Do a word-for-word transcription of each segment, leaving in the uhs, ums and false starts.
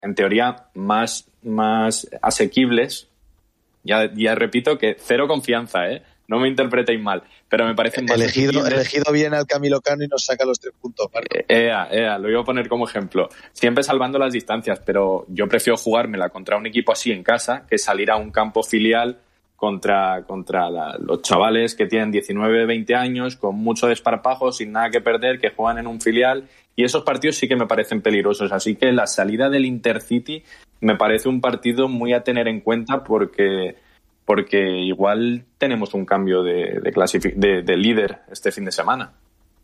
en teoría, más, más asequibles. Ya, ya repito que cero confianza, ¿eh? No me interpretéis mal, pero me parecen más elegido, elegido bien al Camilo Cano y nos saca los tres puntos, Marco. Ea, ea, lo iba a poner como ejemplo. Siempre salvando las distancias, pero yo prefiero jugármela contra un equipo así en casa que salir a un campo filial contra, contra la, los chavales que tienen diecinueve, veinte años, con mucho desparpajo, sin nada que perder, que juegan en un filial. Y esos partidos sí que me parecen peligrosos. Así que la salida del Intercity me parece un partido muy a tener en cuenta porque... porque igual tenemos un cambio de, de, clasific- de, de líder este fin de semana.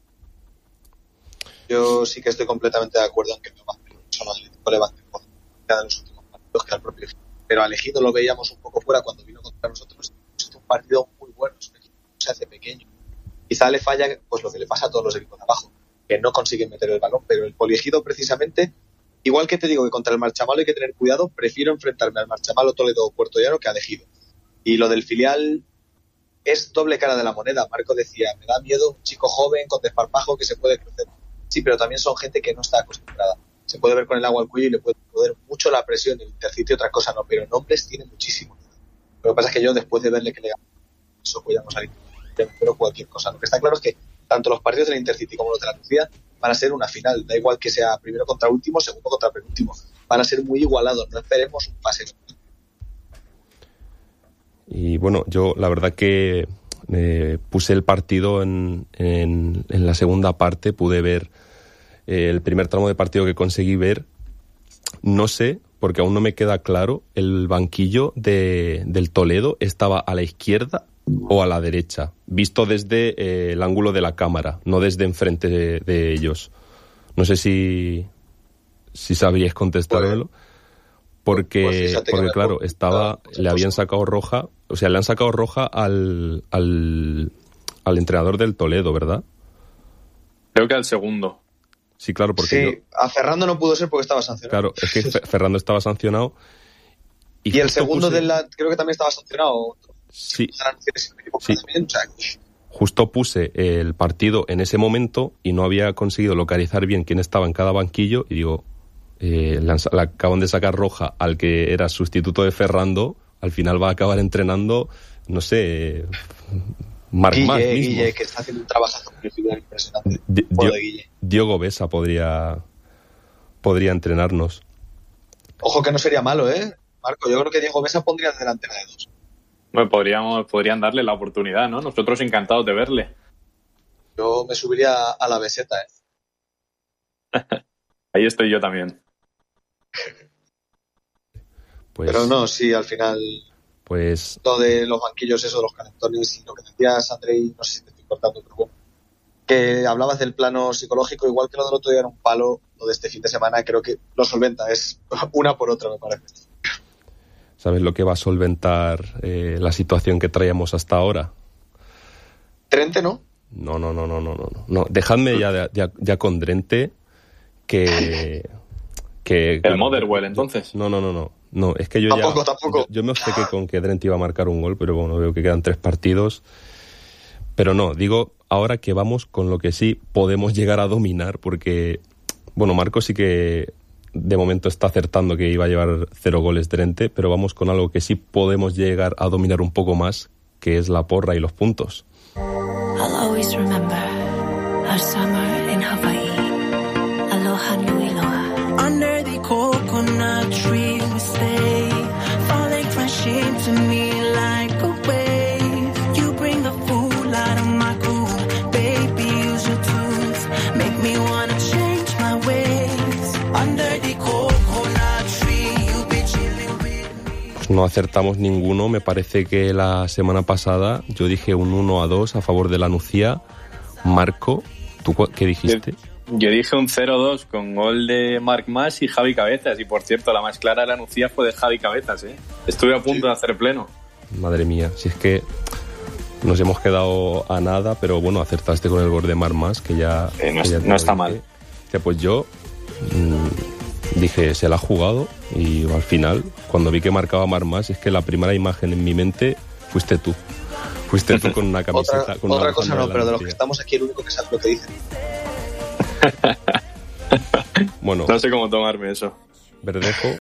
Yo sí que estoy completamente de acuerdo en que me más peligroso al Atlético Levante de los últimos partidos que al propio Elegido. Pero al Elegido lo veíamos un poco fuera cuando vino contra nosotros. Es un partido muy bueno, es un equipo que se hace pequeño. Quizá le falla pues lo que le pasa a todos los equipos de abajo, que no consiguen meter el balón, pero el Poliegido precisamente, igual que te digo que contra el Marchamalo hay que tener cuidado, prefiero enfrentarme al Marchamalo, Toledo o Puerto Llano que al Ejido. Y lo del filial es doble cara de la moneda. Marco decía, me da miedo un chico joven con desparpajo que se puede crecer. Sí, pero también son gente que no está acostumbrada. Se puede ver con el agua al cuello y le puede poder mucho la presión. El Intercity otra cosa no, pero nombres tiene muchísimo. Lo que pasa es que yo, después de verle que le eso pues ya no salir, pero cualquier cosa. Lo que está claro es que tanto los partidos del Intercity como los de la Lucía van a ser una final. Da igual que sea primero contra último, segundo contra penúltimo. Van a ser muy igualados. No esperemos un pase. Y bueno, yo la verdad que eh, puse el partido en, en, en la segunda parte, pude ver eh, el primer tramo de partido que conseguí ver. No sé, porque aún no me queda claro, el banquillo de, del Toledo estaba a la izquierda o a la derecha, visto desde eh, el ángulo de la cámara, no desde enfrente de, de ellos. No sé si, si sabríais contestármelo. Porque, pues porque claro, estaba, le habían sacado roja, o sea, le han sacado roja al, al, al entrenador del Toledo, ¿verdad? Creo que al segundo. Sí, claro, porque sí, yo... a Ferrando no pudo ser porque estaba sancionado. Claro, es que Ferrando estaba sancionado. Y, y el segundo puse... de la, creo que también estaba sancionado. Sí. sí. Justo puse el partido en ese momento y no había conseguido localizar bien quién estaba en cada banquillo y digo... Eh, le, han, le acaban de sacar roja al que era sustituto de Ferrando, al final va a acabar entrenando, no sé, Marc Mas mismo. Guille, que está haciendo un trabajazo impresionante. Di, Dio, Diogo Besa podría, podría entrenarnos. Ojo que no sería malo, ¿eh? Marco, yo creo que Diego Besa pondría de delantera de dos. Bueno, podríamos, podrían darle la oportunidad, ¿no? Nosotros encantados de verle. Yo me subiría a la beseta, ¿eh? Ahí estoy yo también. Pues, pero no, sí, al final pues lo de los banquillos, eso de los calentones y lo que decías, Andrei, no sé si te estoy cortando, pero bueno, que hablabas del plano psicológico, igual que lo del otro día era un palo, lo de este fin de semana creo que lo solventa, es una por otra, me parece. ¿Sabes lo que va a solventar eh, la situación que traíamos hasta ahora? ¿Drente no? No, no, no, no, no, no, no. Dejadme ya, ya, ya con Drente que... que ¿El claro, Motherwell, entonces? No, no, no, no. No, es que yo tampoco, ya... Tampoco, yo, yo me obcequé con que Drente iba a marcar un gol, pero bueno, veo que quedan tres partidos. Pero no, digo ahora que vamos con lo que sí podemos llegar a dominar, porque, bueno, Marco sí que de momento está acertando que iba a llevar cero goles Drente, pero vamos con algo que sí podemos llegar a dominar un poco más, que es la porra y los puntos. I'll always remember our summer in Hawaii. Aloha nui loa. Under the coconut tree we stay, falling crashing to me like a wave. You bring the fool out of my cool, baby, use your tools, make me wanna change my ways. Under the coconut tree you be chilling with me. Pues no acertamos ninguno, me parece que la semana pasada yo dije un uno a dos a favor de la Nucía. Marco, ¿tú qué dijiste? Yo dije un cero dos con gol de Marc Mas y Javi Cabezas. Y por cierto, la más clara de la Nucía fue de Javi Cabezas, ¿eh? Estuve a punto sí. de hacer pleno. Madre mía, si es que nos hemos quedado a nada, pero bueno, acertaste con el gol de Marc Mas, que ya... Eh, no, que ya no está mal. Que pues yo mmm, dije, se la ha jugado y al final, cuando vi que marcaba Marc Mas, es que la primera imagen en mi mente fuiste tú. Fuiste tú con una camiseta... Otra, con otra una cosa no, de pero de los que estamos aquí el único que sabe lo que dicen. Bueno, no sé cómo tomarme eso. Verdejo